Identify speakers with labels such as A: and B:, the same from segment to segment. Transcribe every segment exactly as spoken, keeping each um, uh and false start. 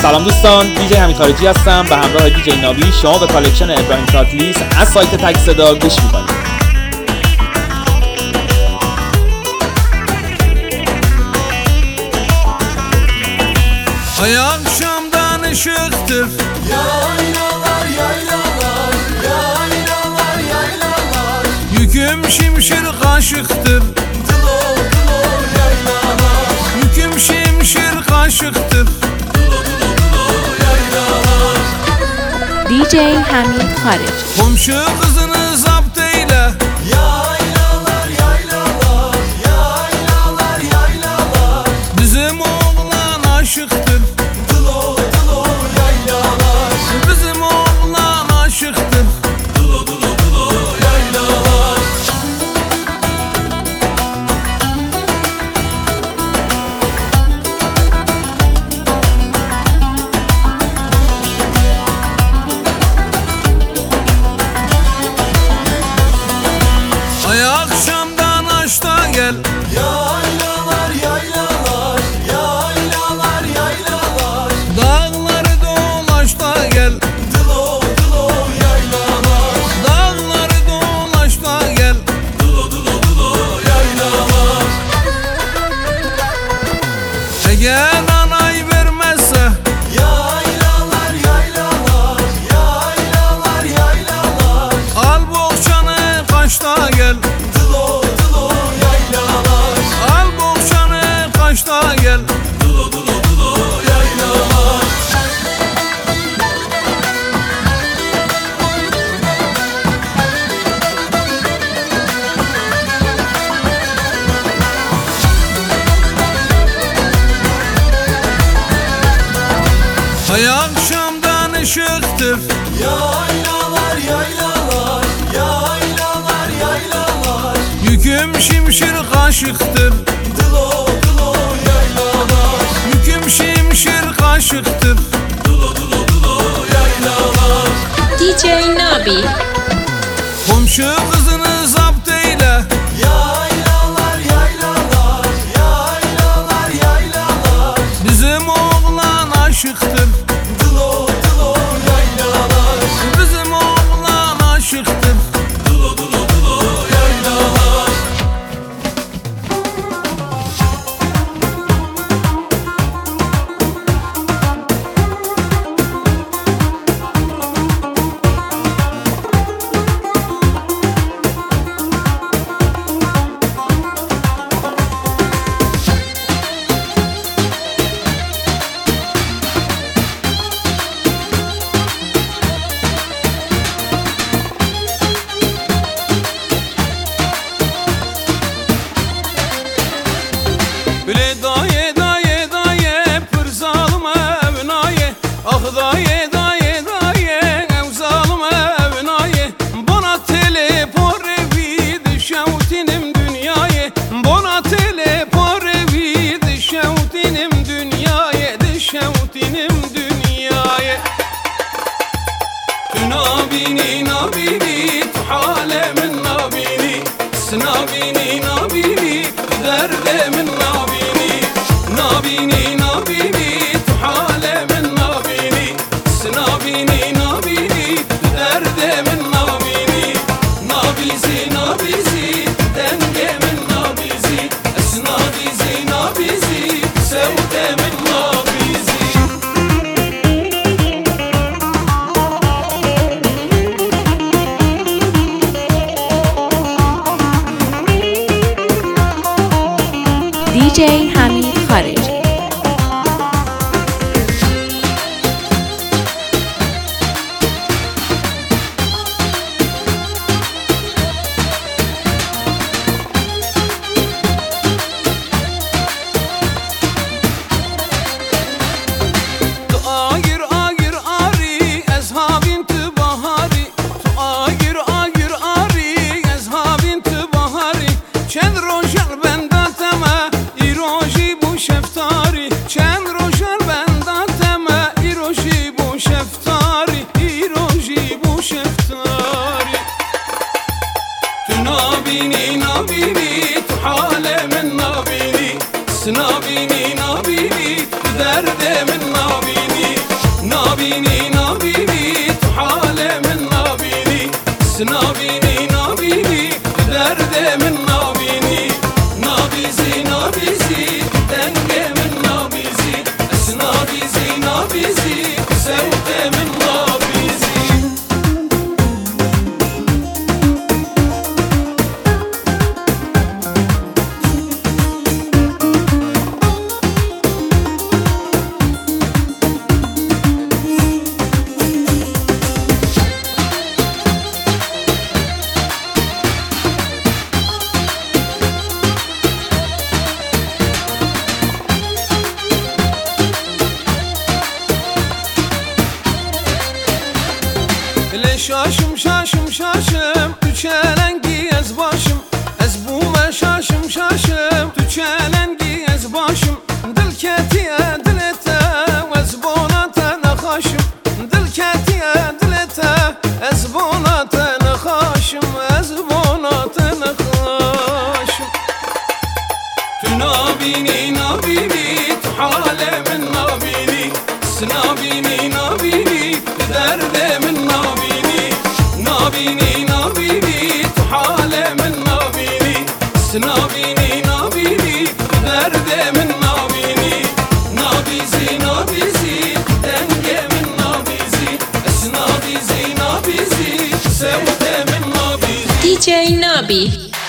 A: سلام دوستان، دیجی حمید خارجی هستم. به همراه دیجی نابی شما به کالکشن ابراهیم تاتلیس از سایت تک صدا گوش میکنید.
B: Ay akşamdan ışıktır.
C: Yaylalar yaylalar, yaylalar yaylalar.
B: Yüküm şimşir kaşıktır.
C: Dılo dılo yaylalar.
B: Yüküm şimşir kaşıktır.
C: Dılo dılo dılo yaylalar.
D: دیجی حمید خارجی.
B: Komşu kızını zapt eyle.
C: Yaylalar yaylalar, yaylalar yaylalar.
B: Bizim oğlan aşıktır.
C: Dılo dılo yaylalar.
B: Bizim oğlan aşıktır.
C: Dılo dılo dılo yaylalar.
B: Ay akşamdan aşta gel.
C: Yaylalar yaylalar, yaylalar yaylalar.
B: Dağları dolaş da gel.
C: Dılo dılo yaylalar.
B: Dağları dolaş da gel.
C: Dılo dılo dılo yaylalar.
B: Eğer anay vermezse
C: Yaylalar yaylalar, yaylalar yaylalar.
B: al bohçanı kaçta gel.
C: Dılo dılo yaylalar.
B: Al bohçanı kaçta gel.
C: Dılo dılo dılo yaylalar.
B: Ay akşamdan ışıktır.
C: Yaylalar yaylalar, yaylalar yaylalar.
B: Yüküm şimşir kaşıktır.
C: Dılo dılo yaylalar.
B: Yüküm şimşir kaşıktır.
C: Dılo dılo dılo yaylalar.
D: دیجی نابی.
B: Komşu kızını zapt eyle.
C: Yaylalar yaylalar, yaylalar yaylalar.
B: Bizim oğlan aşıktır.
C: Dılo dılo yaylalar.
B: Bizim oğlan aşıktır.
C: Dılo dılo dılo yaylalar.
B: Bile daye daye daye pır zalim evnaye. Ah daye daye daye ev zalim evnaye. Bana teleporevi düşevtinim dünyaya. Bana teleporevi düşevtinim dünyaya. Düşevtinim dünyaya. Nabini nabini tuhale min nabini. Snabini nabini derde min nabini. Nabini nabini tuhale min nabini. Snabini nabini derde min nabini. Nabizi nabizi denge min nabizi. Esnabizi nabizi sevde min nabizi.
D: دیجی حمید خارجی.
B: تو آگیر آگیر آری از هاوین تو بهاری. تو آگیر آگیر آری از هاوین تو بهاری. چند روشل بنداتما ایروژی بو شفتاری. چند روشل بنداتما ایروژی بو شفتاری. ایروژی بو شفتاری. تو نابینی نابینی تو حال من نابینی. نابینی نابینی تو درد من نابینی. Nabini nabini derdemin nabini Nabizi nabizi dengemin nabizi Es nabizi nabizi sevdemin nabizi Le şaşım şaşım şaşım Tüçelengi ez başım Ez bume şaşım şaşım Tüçelengi ez başım Dil ketiye dilete Ez bonate nekhaşım Dil ketiye dilete Ez bonate nekhaşım Ez bonate nekhaşım Tu nabini nabini Tu halemin nabini Snabini nabini derdemin nabini Nabini nabini tu halemin nabini Snabini nabini derdemin nabini Nabizi nabizi dengemin nabizi Esnabizi nabizi sevdemin nabizi
D: دی جی نابی.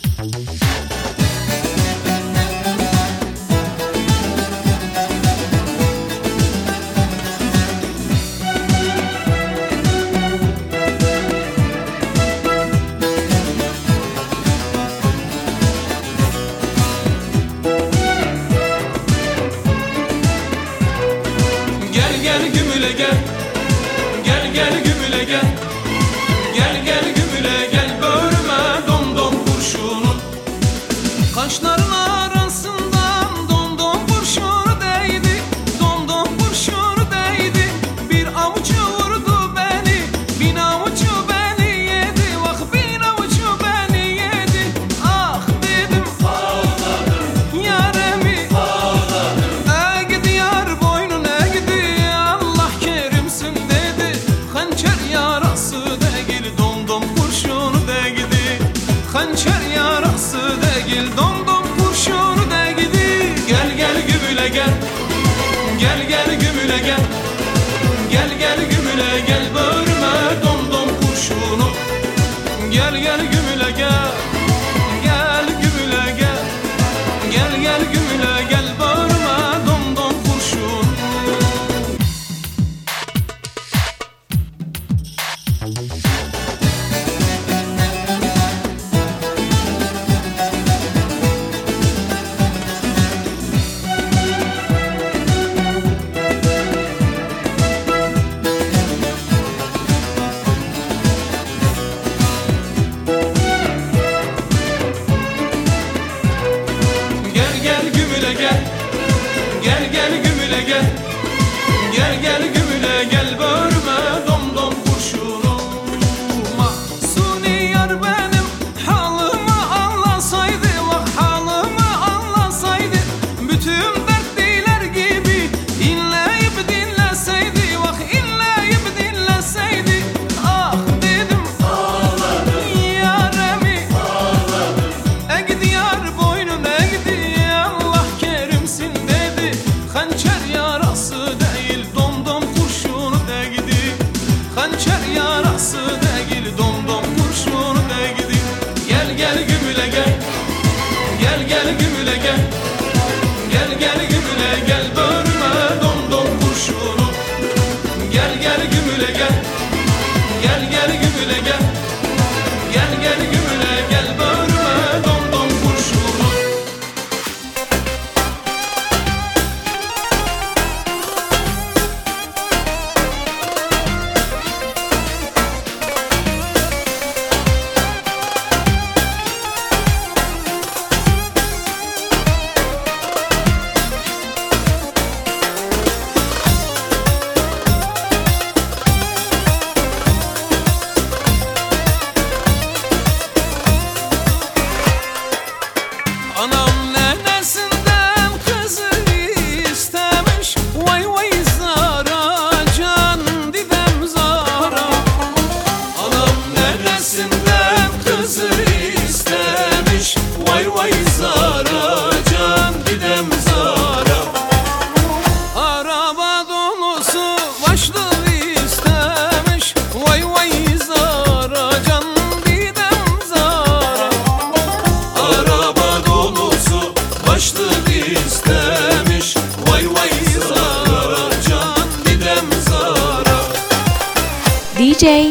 B: Gel gel gümüle gel Gel gel gümüle gel Gel gel gümüle gel Börüme dom dom kurşunun Kaşların arasından dom dom kurşunu değdi Dom dom kurşunu değdi Bir avucu vurdu beni Bin avucu beni yedi Vah bin avucu beni yedi Ah dedim ağladım Yaremi ağladım E gidi yar boynun e gidi Allah kerimsin dedi Hançer yarası değil dom dom kurşunu değdi Hançer yarası değil dom dom kurşunu değdi Gel gel gümüle gel Gel gel gümüle gel Gel gel gümüle gel Börüme dom dom kurşunu Gel gel gümüle gel Gel gümüle gel Gel gel gümüle gel Börüme dom dom kurşunu Gel gel gümüle gel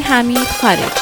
D: حمید خارجی.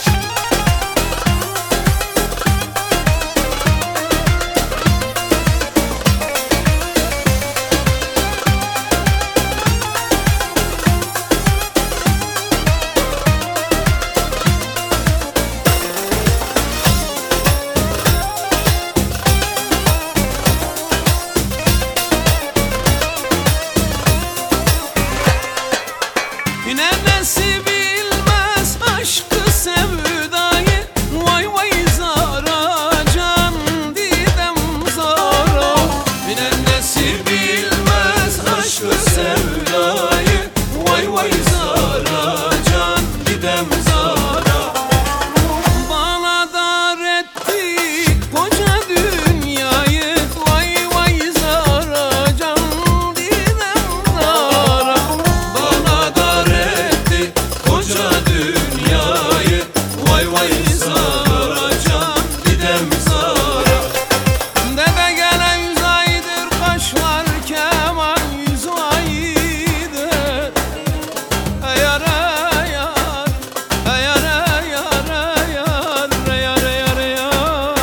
B: Yine nesi bilmez aşkı sevdayı, vay vay zara can didem zara. Yine nesi bilmez aşkı sevdayı, vay vay zara can didem zara. Bana dar etti koca dünyayı, vay vay zara can didem zara. Bana dar etti koca dünyayı, vay vay zara can didem zara. Dede gele yüz aydır kaşlar keman yüz aydır. Yar yar, yar yar yar, yar yar yar.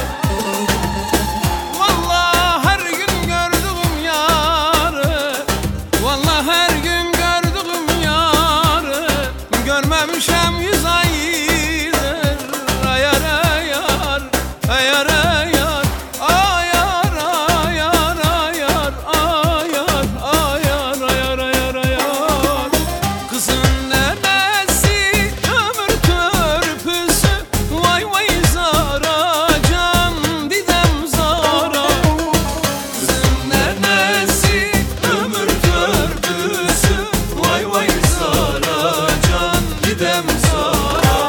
B: Vallahi her gün gördüğüm yarı, vallahi her gün gördüğüm yarı, görmemişem yüz aydır. Yar yar, yar yar, ayar ayar ayar ayar ayar ayar ayar ayar. Kızın nenesi ömür törpüsü, vay vay zara can didem zara. Kızın nenesi ömür törpüsü, vay vay zara can didem zara.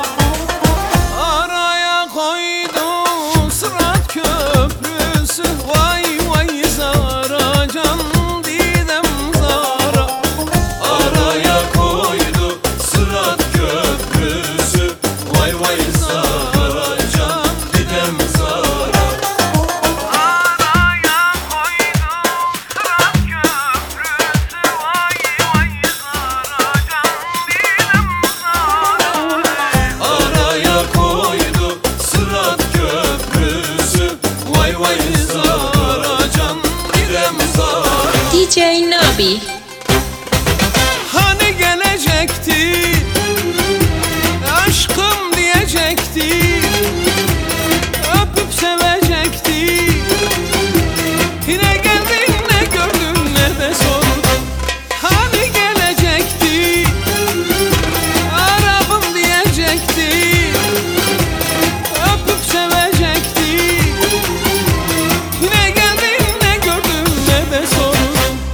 B: Araya koydu Sırat Köprüsü, vay vay zara can didem zara. Araya koydu Sırat Köprüsü, vay vay zara can didem zara. Araya koydu Sırat Köprüsü, vay vay zara can didem zara. Araya koydu Sırat Köprüsü, vay vay zara can didem zara.
D: دی جی نابی.
B: Hani gelecekti, aşkım diyecekti, öpüp sevecekti. Yine geldin ne gördün ne de sordun. Hani gelecekti, Arap'ım diyecekti, öpüp sevecekti. Yine geldin ne gördün ne de sordun.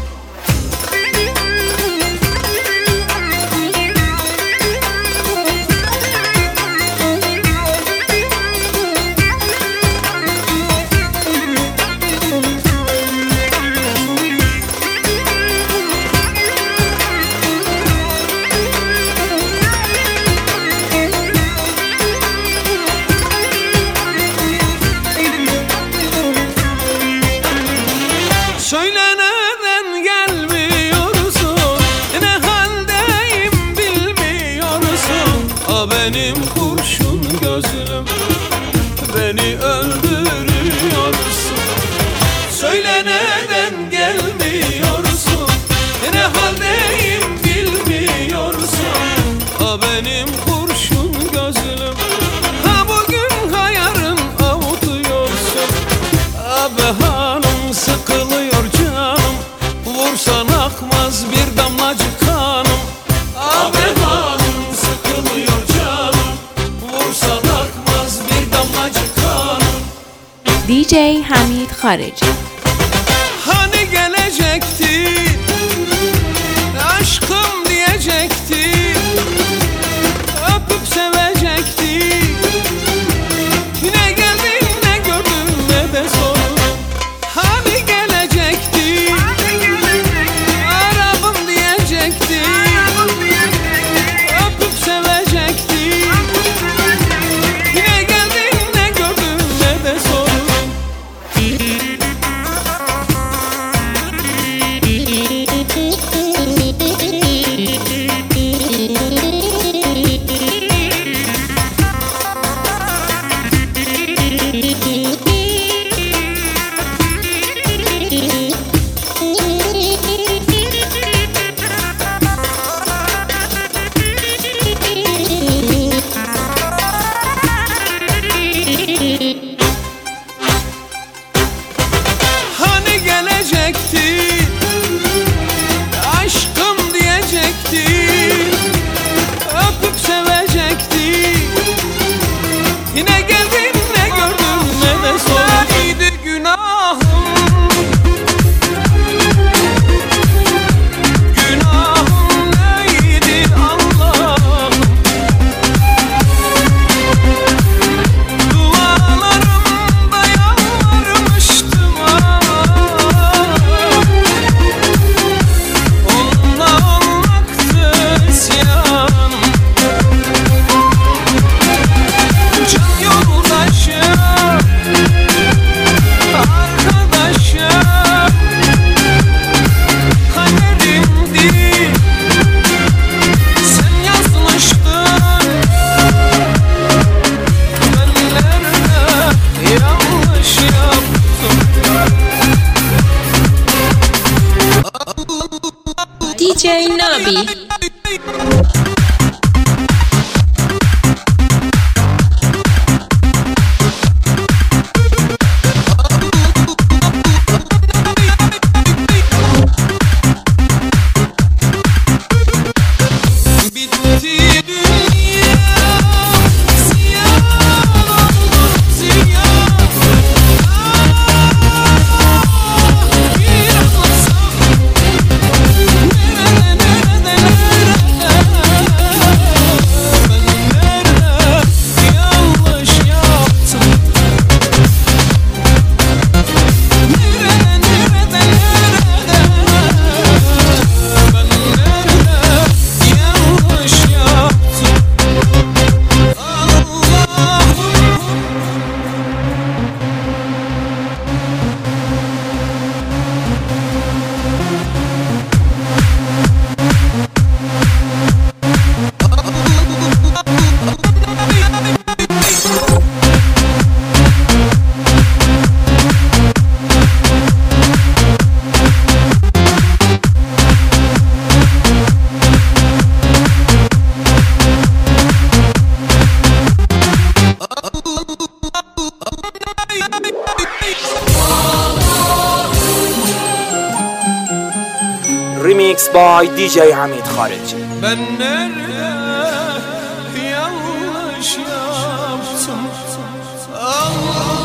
B: Söyle neden gelmiyorsun, ne haldeyim bilmiyorsun. A benim kurşun gözlüm, beni öldürüyorsun. Söyle neden gelmiyorsun, ne haldeyim bilmiyorsun. A benim kurşun gözlüm, ha bugün ha yarın avutuyorsun. Abi hanım sıkılıyor canım, vursan akmaz bir damlacık kanım. Abi hanım sıkılıyor canım, vursan akmaz bir damlacık kanım.
D: دی جی حمید خارجی.
B: Hani gelecekti, aşkım diyecekti, öpüp sevecekti. Yine geldin ne gördün ne de sordun. Hani gelecekti, Arap'ım diyecekti, öpüp sevecekti. Yine geldin ne gördün ne de sordun. Ne geldim ne gördüm ne de sonraydı günahım. Günahım neydi Allah'ım? Dualarımda yalvarmıştım ah. Onunla olmaktı isyanım. Can yoldaşım, arkadaşım, kaderimdi. Sen yazmıştın, ben nerede yanlış yaptım?
D: D J Nabi.
B: Bitti dünya, ziyan oldu ziyan. Ah, bir anlatsam nerede nerede nerede, ben nerede yanlış yaptım? Nerede nerede nerede, ben nerede yanlış yaptım? Allah'ım.
E: Remix by D J Hamid Khariji.
B: Ben nerede yanlış yaptım? Allah